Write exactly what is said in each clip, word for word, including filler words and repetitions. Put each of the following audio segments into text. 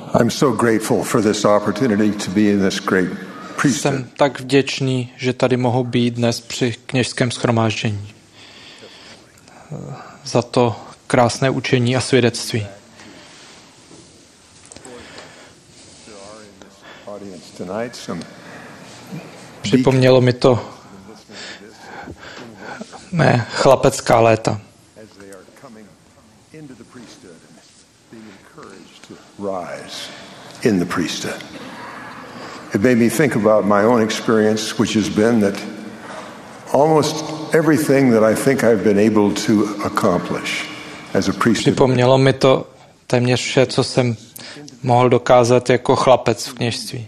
I'm so grateful for this opportunity to be in this great priesthood. Jsem tak vděčný, že tady mohu být dnes při kněžském shromáždění. Za to krásné učení a svědectví. Připomnělo mi to mé chlapecká léta. In the priesthood. It made me think about my own experience, which has been that almost everything that I think I've been able to accomplish as a priest. Připomnělo mi to téměř vše, co jsem mohl dokázat jako chlapec v kněžství.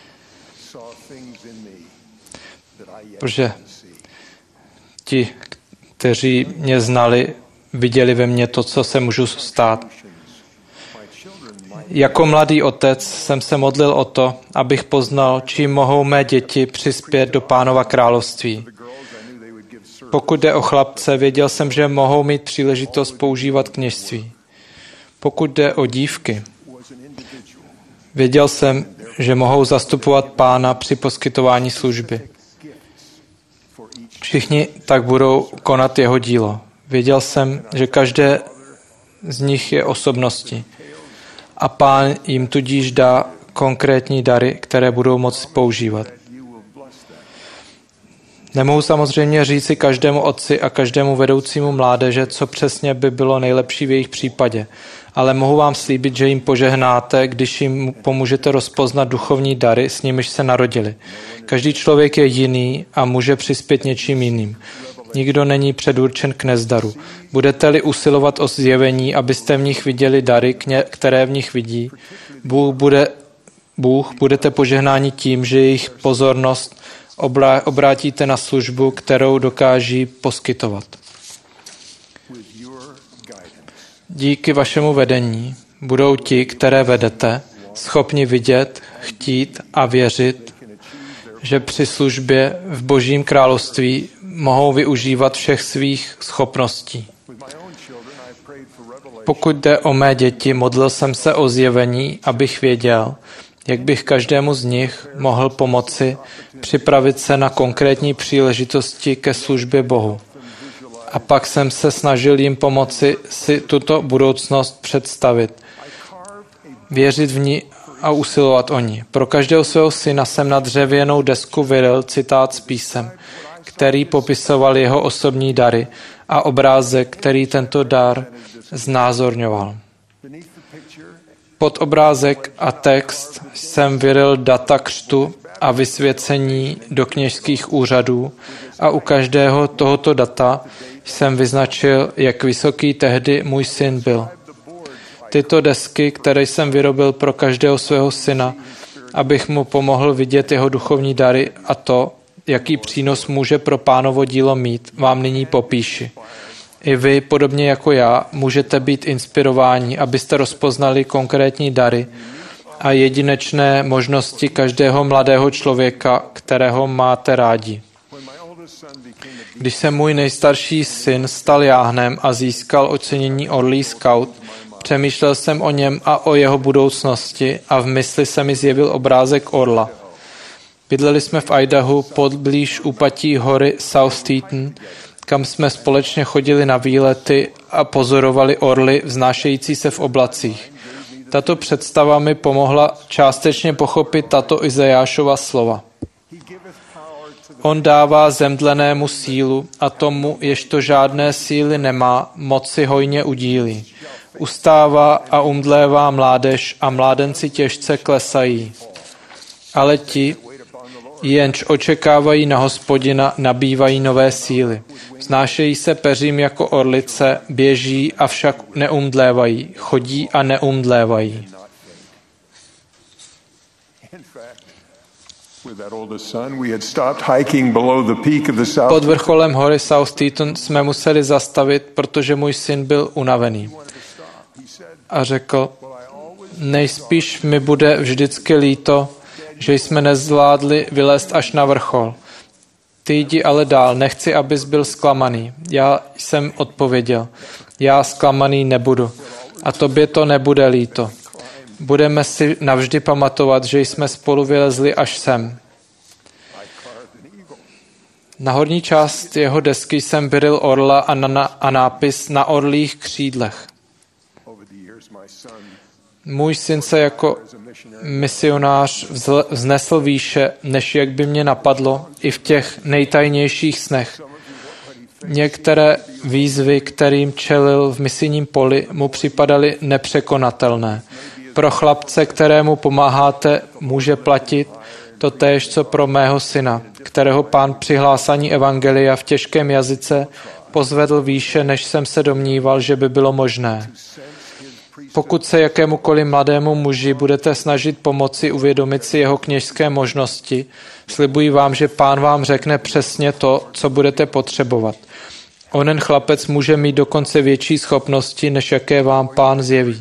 Protože ti, kteří mě znali, viděli ve mně to, co se můžu stát. Jako mladý otec jsem se modlil o to, abych poznal, čím mohou mé děti přispět do Pánova království. Pokud jde o chlapce, věděl jsem, že mohou mít příležitost používat kněžství. Pokud jde o dívky, věděl jsem, že mohou zastupovat Pána při poskytování služby. Všichni tak budou konat jeho dílo. Věděl jsem, že každé z nich je osobností. A Pán jim tudíž dá konkrétní dary, které budou moci používat. Nemohu samozřejmě říci každému otci a každému vedoucímu mládeže, co přesně by bylo nejlepší v jejich případě, ale mohu vám slíbit, že jim požehnáte, když jim pomůžete rozpoznat duchovní dary, s nimiž se narodili. Každý člověk je jiný a může přispět něčím jiným. Nikdo není předurčen k nezdaru. Budete-li usilovat o zjevení, abyste v nich viděli dary, které v nich vidí, Bůh, bude, Bůh budete požehnáni tím, že jejich pozornost obrátíte na službu, kterou dokáží poskytovat. Díky vašemu vedení budou ti, které vedete, schopni vidět, chtít a věřit, že při službě v Božím království mohou využívat všech svých schopností. Pokud jde o mé děti, modlil jsem se o zjevení, abych věděl, jak bych každému z nich mohl pomoci připravit se na konkrétní příležitosti ke službě Bohu. A pak jsem se snažil jim pomoci si tuto budoucnost představit, věřit v ní a usilovat o ní. Pro každého svého syna jsem na dřevěnou desku vyril citát z písem, který popisoval jeho osobní dary a obrázek, který tento dar znázorňoval. Pod obrázek a text jsem vyril data křtu a vysvěcení do kněžských úřadů a u každého tohoto data jsem vyznačil, jak vysoký tehdy můj syn byl. Tyto desky, které jsem vyrobil pro každého svého syna, abych mu pomohl vidět jeho duchovní dary a to, jaký přínos může pro Pánovo dílo mít, vám nyní popíši. I vy, podobně jako já, můžete být inspirováni, abyste rozpoznali konkrétní dary a jedinečné možnosti každého mladého člověka, kterého máte rádi. Když se můj nejstarší syn stal jáhnem a získal ocenění Orlí Scout, přemýšlel jsem o něm a o jeho budoucnosti a v mysli se mi zjevil obrázek orla. Bydleli jsme v Idahu podblíž úpatí hory South Teton, kam jsme společně chodili na výlety a pozorovali orly vznášející se v oblacích. Tato představa mi pomohla částečně pochopit tato Izajášova slova. On dává zemdlenému sílu a tomu, ježto žádné síly nemá, moci hojně udílí. Ustává a umdlévá mládež a mládenci těžce klesají. Ale ti, jenž očekávají na Hospodina, nabývají nové síly. Vznášejí se peřím jako orlice, běží, avšak neumdlévají, chodí a neumdlévají. Pod vrcholem hory South Teton jsme museli zastavit, protože můj syn byl unavený. A řekl, nejspíš mi bude vždycky líto, že jsme nezvládli vylézt až na vrchol. Ty jdi ale dál, nechci, abys byl zklamaný. Já jsem odpověděl, já zklamaný nebudu a tobě to nebude líto. Budeme si navždy pamatovat, že jsme spolu vylezli až sem. Na horní část jeho desky jsem vyril orla a, na, a nápis na orlích křídlech. Můj syn se jako misionář vznesl výše, než jak by mě napadlo, i v těch nejtajnějších snech. Některé výzvy, kterým čelil v misijním poli, mu připadaly nepřekonatelné. Pro chlapce, kterému pomáháte, může platit to též, co pro mého syna, kterého Pán při hlásání evangelia v těžkém jazyce pozvedl výše, než jsem se domníval, že by bylo možné. Pokud se jakémukoliv mladému muži budete snažit pomoci uvědomit si jeho kněžské možnosti, slibuji vám, že Pán vám řekne přesně to, co budete potřebovat. Onen chlapec může mít dokonce větší schopnosti, než jaké vám Pán zjeví.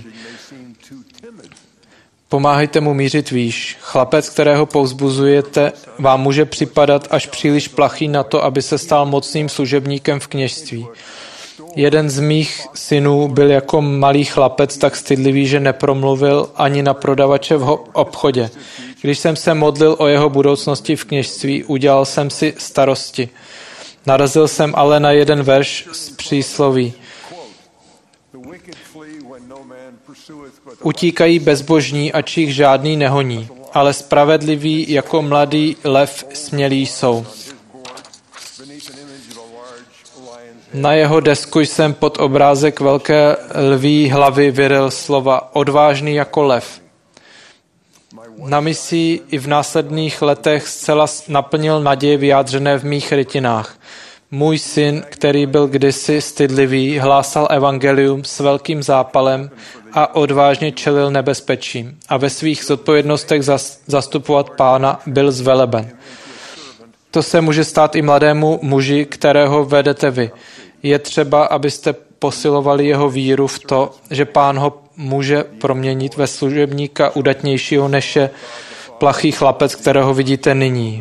Pomáhejte mu mířit výš. Chlapec, kterého povzbuzujete, vám může připadat až příliš plachý na to, aby se stal mocným služebníkem v kněžství. Jeden z mých synů byl jako malý chlapec tak stydlivý, že nepromluvil ani na prodavače v obchodě. Když jsem se modlil o jeho budoucnosti v kněžství, udělal jsem si starosti. Narazil jsem ale na jeden verš z přísloví. Utíkají bezbožní, ač jich žádný nehoní, ale spravedliví jako mladý lev smělí jsou. Na jeho desku jsem pod obrázek velké lví hlavy vyril slova odvážný jako lev. Na misii i v následných letech zcela naplnil naděje vyjádřené v mých rytinách. Můj syn, který byl kdysi stydlivý, hlásal evangelium s velkým zápalem a odvážně čelil nebezpečím a ve svých zodpovědnostech zastupovat Pána byl zveleben. To se může stát i mladému muži, kterého vedete vy. Je třeba, abyste posilovali jeho víru v to, že Pán ho může proměnit ve služebníka udatnějšího, než je plachý chlapec, kterého vidíte nyní.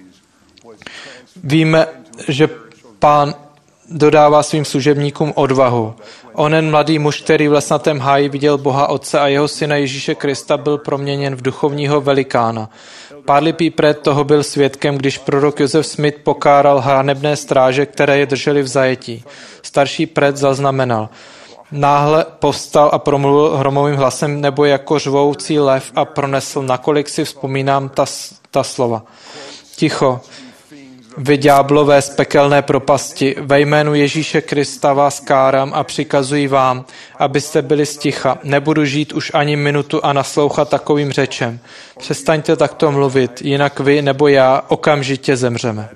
Víme, že Pán dodává svým služebníkům odvahu. Onen mladý muž, který v lesnatém háji viděl Boha Otce a jeho syna Ježíše Krista, byl proměněn v duchovního velikána. Parley Pratt toho byl svědkem, když prorok Joseph Smith pokáral hanebné stráže, které je drželi v zajetí. Starší Pratt zaznamenal. Náhle povstal a promluvil hromovým hlasem nebo jako řvoucí lev a pronesl, nakolik si vzpomínám ta, ta slova. Ticho, vy ďáblové z pekelné propasti, ve jménu Ježíše Krista vás kárám a přikazuji vám, abyste byli sticha. Nebudu žít už ani minutu a naslouchat takovým řečem. Přestaňte takto mluvit, jinak vy nebo já okamžitě zemřeme.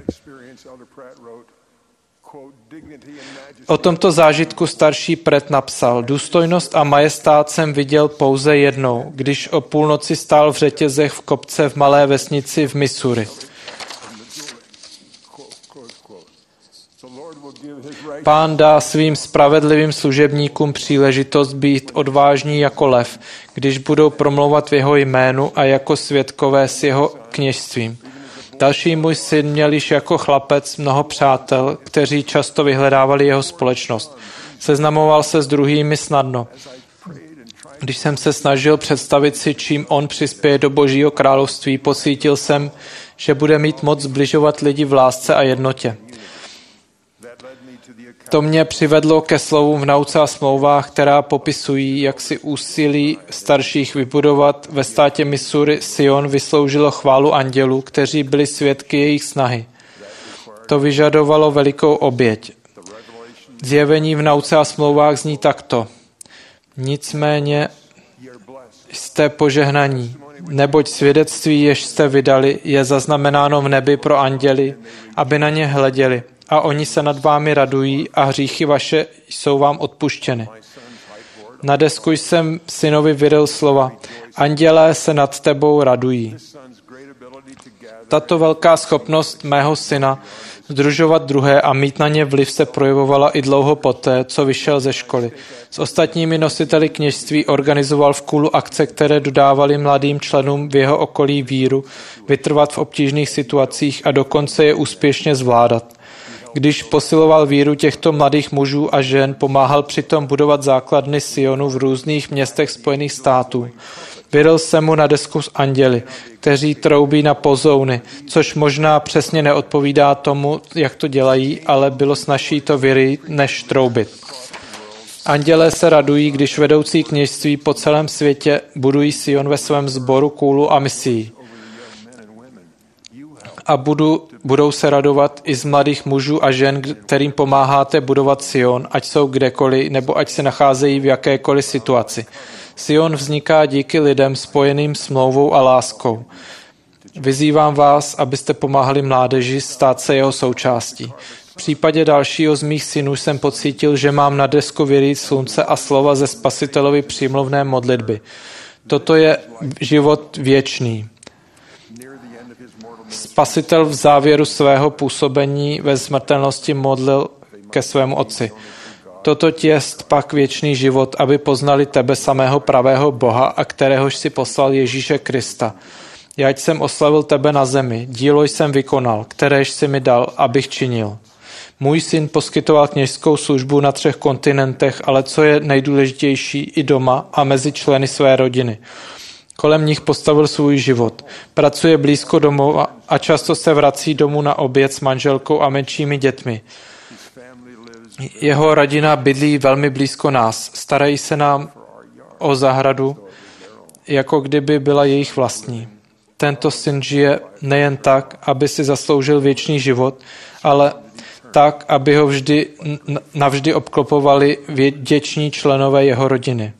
O tomto zážitku starší Pratt napsal, důstojnost a majestát jsem viděl pouze jednou, když o půlnoci stál v řetězech v kopce v malé vesnici v Missouri. Pán dá svým spravedlivým služebníkům příležitost být odvážní jako lev, když budou promlouvat v jeho jménu a jako svědkové s jeho kněžstvím. Další můj syn měl již jako chlapec mnoho přátel, kteří často vyhledávali jeho společnost. Seznamoval se s druhými snadno. Když jsem se snažil představit si, čím on přispěje do Božího království, pocítil jsem, že bude mít moc zbližovat lidi v lásce a jednotě. To mě přivedlo ke slovům v Nauce a smlouvách, která popisují, jak si úsilí starších vybudovat ve státě Missouri Sion vysloužilo chválu andělů, kteří byli svědky jejich snahy. To vyžadovalo velikou oběť. Zjevení v Nauce a smlouvách zní takto. Nicméně jste požehnaní, neboť svědectví, jež jste vydali, je zaznamenáno v nebi pro anděly, aby na ně hleděli. A oni se nad vámi radují a hříchy vaše jsou vám odpuštěny. Na desku jsem synovi vyril slova. Andělé se nad tebou radují. Tato velká schopnost mého syna sdružovat druhé a mít na ně vliv se projevovala i dlouho poté, co vyšel ze školy. S ostatními nositeli kněžství organizoval v Kulu akce, které dodávaly mladým členům v jeho okolí víru, vytrvat v obtížných situacích a dokonce je úspěšně zvládat. Když posiloval víru těchto mladých mužů a žen, pomáhal přitom budovat základny Sionu v různých městech Spojených států. Vyril jsem mu na desku s anděli, kteří troubí na pozouny, což možná přesně neodpovídá tomu, jak to dělají, ale bylo snazší to vyrýt, než troubit. Andělé se radují, když vedoucí kněžství po celém světě budují Sion ve svém sboru kůlu a misií. A budu, budou se radovat i z mladých mužů a žen, kterým pomáháte budovat Sion, ať jsou kdekoliv, nebo ať se nacházejí v jakékoliv situaci. Sion vzniká díky lidem spojeným smlouvou a láskou. Vyzývám vás, abyste pomáhali mládeži stát se jeho součástí. V případě dalšího z mých synů jsem pocítil, že mám na desku vyrýt slunce a slova ze Spasitelovy přímluvné modlitby. Toto je život věčný. Spasitel v závěru svého působení ve smrtelnosti modlil ke svému otci. Toto jest pak věčný život, aby poznali tebe samého pravého Boha, a kteréhož si poslal Ježíše Krista. Jaď jsem oslavil tebe na zemi, dílo jsem vykonal, kteréž si mi dal, abych činil. Můj syn poskytoval kněžskou službu na třech kontinentech, ale co je nejdůležitější, i doma a mezi členy své rodiny. Kolem nich postavil svůj život. Pracuje blízko domova a často se vrací domů na oběd s manželkou a menšími dětmi. Jeho rodina bydlí velmi blízko nás. Starají se nám o zahradu, jako kdyby byla jejich vlastní. Tento syn žije nejen tak, aby si zasloužil věčný život, ale tak, aby ho vždy, navždy obklopovali vděční členové jeho rodiny.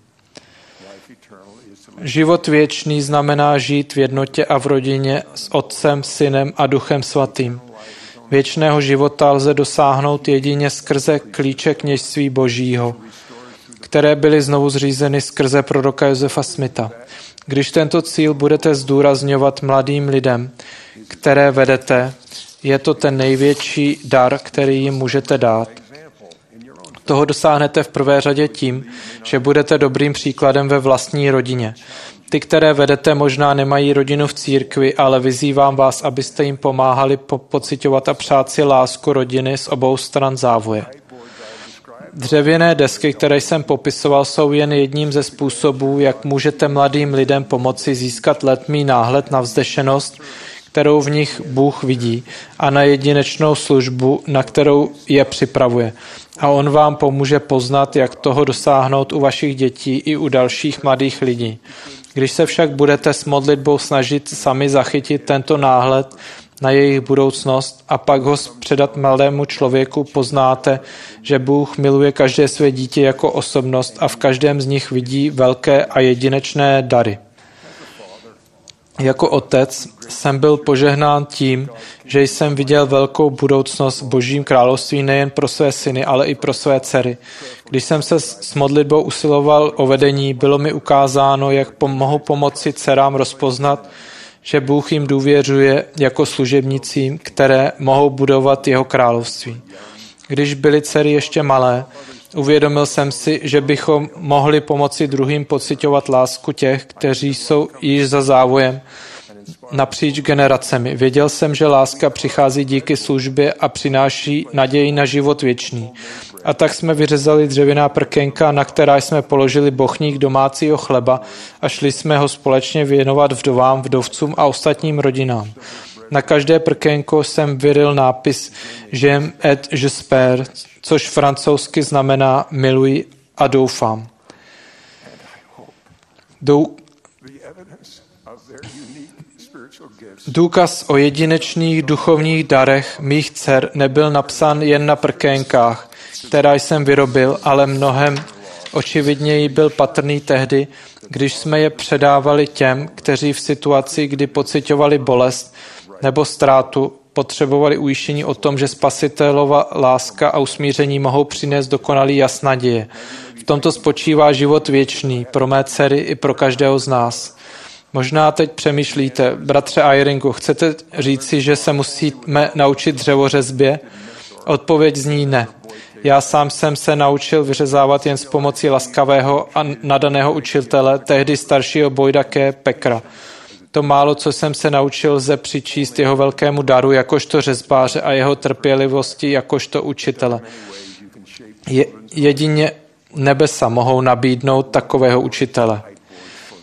Život věčný znamená žít v jednotě a v rodině s Otcem, Synem a Duchem Svatým. Věčného života lze dosáhnout jedině skrze klíče kněžství Božího, které byly znovu zřízeny skrze proroka Josefa Smitha. Když tento cíl budete zdůrazňovat mladým lidem, které vedete, je to ten největší dar, který jim můžete dát. Toho dosáhnete v prvé řadě tím, že budete dobrým příkladem ve vlastní rodině. Ty, které vedete, možná nemají rodinu v církvi, ale vyzývám vás, abyste jim pomáhali po- pociťovat a přát si lásku rodiny z obou stran závoje. Dřevěné desky, které jsem popisoval, jsou jen jedním ze způsobů, jak můžete mladým lidem pomoci získat letmý náhled na vzdešenost, kterou v nich Bůh vidí, a na jedinečnou službu, na kterou je připravuje. A on vám pomůže poznat, jak toho dosáhnout u vašich dětí i u dalších mladých lidí. Když se však budete s modlitbou snažit sami zachytit tento náhled na jejich budoucnost a pak ho předat mladému člověku, poznáte, že Bůh miluje každé své dítě jako osobnost a v každém z nich vidí velké a jedinečné dary. Jako otec jsem byl požehnán tím, že jsem viděl velkou budoucnost v Božím království nejen pro své syny, ale i pro své dcery. Když jsem se s modlitbou usiloval o vedení, bylo mi ukázáno, jak mohu pomoci dcerám rozpoznat, že Bůh jim důvěřuje jako služebnicím, které mohou budovat jeho království. Když byly dcery ještě malé, uvědomil jsem si, že bychom mohli pomoci druhým pociťovat lásku těch, kteří jsou již za závojem napříč generacemi. Věděl jsem, že láska přichází díky službě a přináší naději na život věčný. A tak jsme vyřezali dřevěná prkénka, na která jsme položili bochník domácího chleba a šli jsme ho společně věnovat vdovám, vdovcům a ostatním rodinám. Na každé prkénko jsem vyryl nápis J'aime et j'espère, což francouzsky znamená miluji a doufám. Dou... Důkaz o jedinečných duchovních darech mých dcer nebyl napsán jen na prkénkách, která jsem vyrobil, ale mnohem očividněji byl patrný tehdy, když jsme je předávali těm, kteří v situaci, kdy pociťovali bolest nebo ztrátu, potřebovali ujištění o tom, že Spasitelova láska a usmíření mohou přinést dokonalý jas naděje. V tomto spočívá život věčný pro mé dcery i pro každého z nás. Možná teď přemýšlíte, bratře Eyringu, chcete říci, že se musíme naučit dřevořezbě? Odpověď zní ne. Já sám jsem se naučil vyřezávat jen s pomocí laskavého a nadaného učitele, tehdy staršího Boyda K. Packera. To málo, co jsem se naučil, lze přičíst jeho velkému daru jakožto řezbáře a jeho trpělivosti jakožto učitele. Je, jedině nebesa mohou nabídnout takového učitele.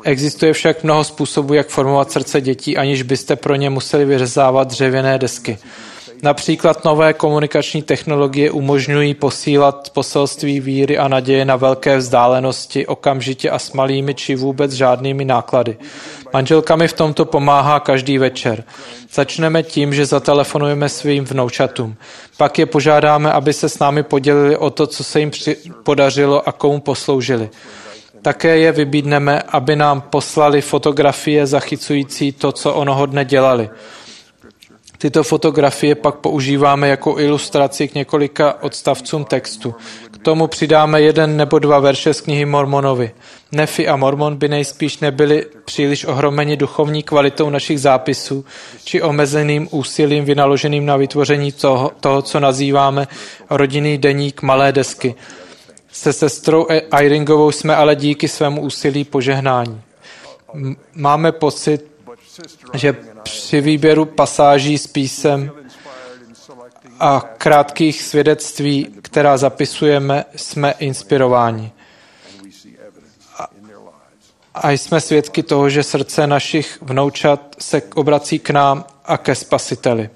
Existuje však mnoho způsobů, jak formovat srdce dětí, aniž byste pro ně museli vyřezávat dřevěné desky. Například nové komunikační technologie umožňují posílat poselství víry a naděje na velké vzdálenosti okamžitě a s malými či vůbec žádnými náklady. Manželka mi v tomto pomáhá každý večer. Začneme tím, že zatelefonujeme svým vnoučatům. Pak je požádáme, aby se s námi podělili o to, co se jim při- podařilo a komu posloužili. Také je vybídneme, aby nám poslali fotografie zachycující to, co onoho dne dělali. Tyto fotografie pak používáme jako ilustraci k několika odstavcům textu. K tomu přidáme jeden nebo dva verše z knihy Mormonovi. Nefi a Mormon by nejspíš nebyli příliš ohromeni duchovní kvalitou našich zápisů či omezeným úsilím vynaloženým na vytvoření toho, toho co nazýváme rodinný deník malé desky. Se sestrou Eyringovou jsme ale díky svému úsilí požehnání. Máme pocit, že při výběru pasáží z písem a krátkých svědectví, která zapisujeme, jsme inspirováni. A jsme svědky toho, že srdce našich vnoučat se obrací k nám a ke Spasiteli.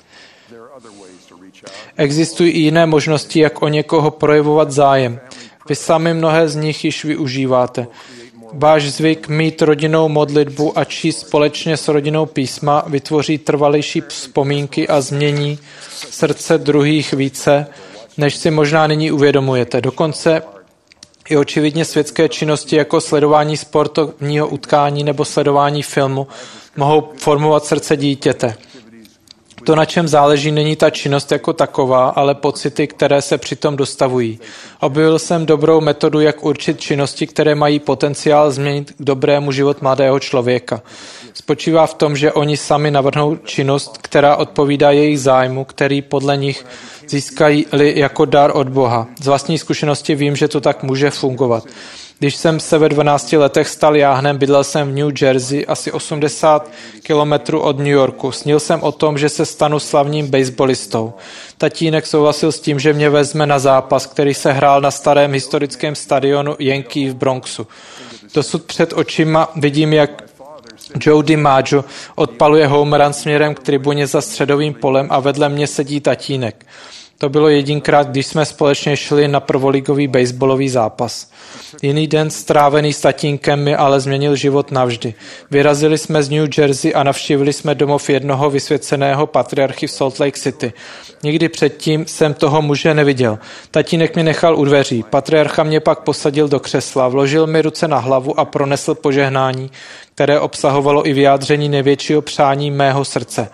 Existují i jiné možnosti, jak o někoho projevovat zájem. Vy sami mnohé z nich již využíváte. Váš zvyk mít rodinnou modlitbu a číst společně s rodinou písma vytvoří trvalejší vzpomínky a změní srdce druhých více, než si možná nyní uvědomujete. Dokonce i očividně světské činnosti jako sledování sportovního utkání nebo sledování filmu mohou formovat srdce dítěte. To, na čem záleží, není ta činnost jako taková, ale pocity, které se přitom dostavují. Objevil jsem dobrou metodu, jak určit činnosti, které mají potenciál změnit k dobrému život mladého člověka. Spočívá v tom, že oni sami navrhnou činnost, která odpovídá jejich zájmu, který podle nich získají-li jako dar od Boha. Z vlastní zkušenosti vím, že to tak může fungovat. Když jsem se ve dvanácti letech stal jáhnem, bydlel jsem v New Jersey, asi osmdesát kilometrů od New Yorku. Snil jsem o tom, že se stanu slavným baseballistou. Tatínek souhlasil s tím, že mě vezme na zápas, který se hrál na starém historickém stadionu Yankee v Bronxu. Dosud před očima vidím, jak Joe DiMaggio odpaluje home run směrem k tribuně za středovým polem a vedle mě sedí tatínek. To bylo jedinkrát, když jsme společně šli na prvoligový baseballový zápas. Jiný den strávený s tatínkem mi ale změnil život navždy. Vyrazili jsme z New Jersey a navštívili jsme domov jednoho vysvěceného patriarchy v Salt Lake City. Nikdy předtím jsem toho muže neviděl. Tatínek mi nechal u dveří. Patriarcha mě pak posadil do křesla, vložil mi ruce na hlavu a pronesl požehnání, které obsahovalo i vyjádření největšího přání mého srdce.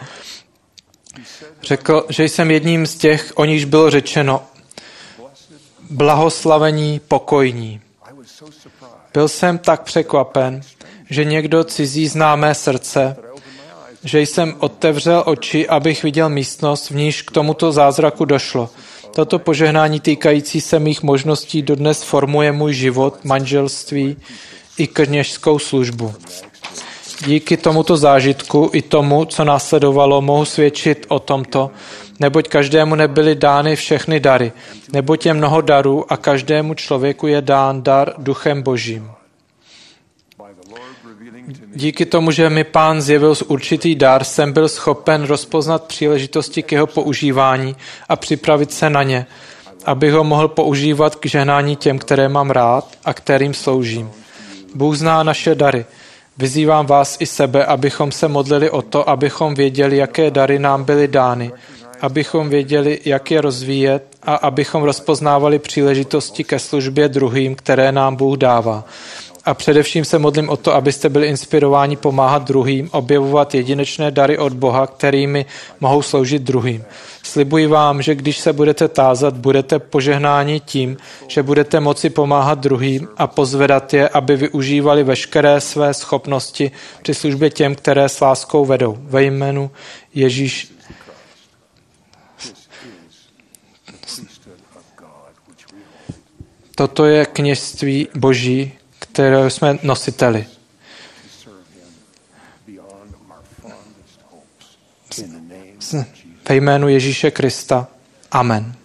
Řekl, že jsem jedním z těch, o nichž bylo řečeno, blahoslavení, pokojní. Byl jsem tak překvapen, že někdo cizí zná mé srdce, že jsem otevřel oči, abych viděl místnost, v níž k tomuto zázraku došlo. Toto požehnání týkající se mých možností dodnes formuje můj život, manželství i kněžskou službu. Díky tomuto zážitku i tomu, co následovalo, mohu svědčit o tomto, neboť každému nebyly dány všechny dary, neboť je mnoho darů a každému člověku je dán dar Duchem Božím. Díky tomu, že mi Pán zjevil určitý dar, jsem byl schopen rozpoznat příležitosti k jeho používání a připravit se na ně, abych ho mohl používat k žehnání těm, které mám rád a kterým sloužím. Bůh zná naše dary. Vyzývám vás i sebe, abychom se modlili o to, abychom věděli, jaké dary nám byly dány, abychom věděli, jak je rozvíjet a abychom rozpoznávali příležitosti ke službě druhým, které nám Bůh dává. A především se modlím o to, abyste byli inspirováni pomáhat druhým, objevovat jedinečné dary od Boha, kterými mohou sloužit druhým. Slibuji vám, že když se budete tázat, budete požehnáni tím, že budete moci pomáhat druhým a pozvedat je, aby využívali veškeré své schopnosti při službě těm, které s láskou vedou. Ve jménu Ježíš. Toto je kněžství Boží, které jsme nositeli. Ve jménu Ježíše Krista. Amen.